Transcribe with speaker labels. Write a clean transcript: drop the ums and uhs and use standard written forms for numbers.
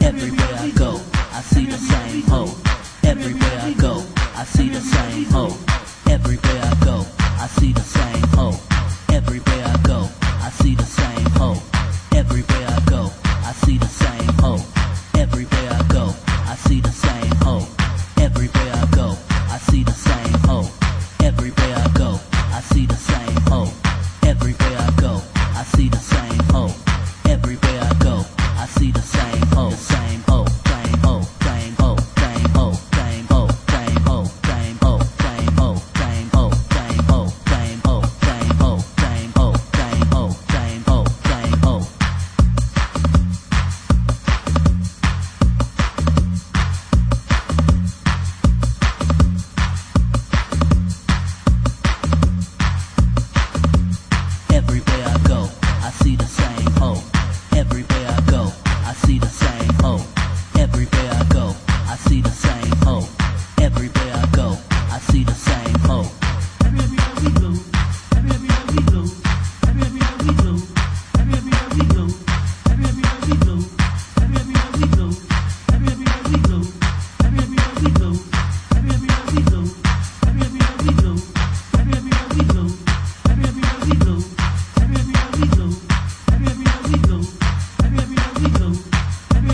Speaker 1: Everywhere I go, I see the same hoe. Everywhere I go, I see the same hoe. Everywhere I go, I see the same hoe. Everywhere I go, I see the same hoe. Everywhere I go, I see the same hoe. Everywhere I go, I see the same hoe. Everywhere I go, I see the same hoe. Everywhere I go, I see the same hoe. Everywhere I go, I see the same hoe. Everywhere I go, I see the same hoe. The same hoe, same hoe, same hoe, same hoe, same hoe, same hoe, same hoe, same hoe, same hoe, same hoe, same hoe, same hoe, same hoe, same hoe, same hoe, same hoe. Everywhere I go, I see the same hoe. Everywhere I go, I see the same hoe. Everywhere I go, I see the same hoe. Everywhere I go, I see the same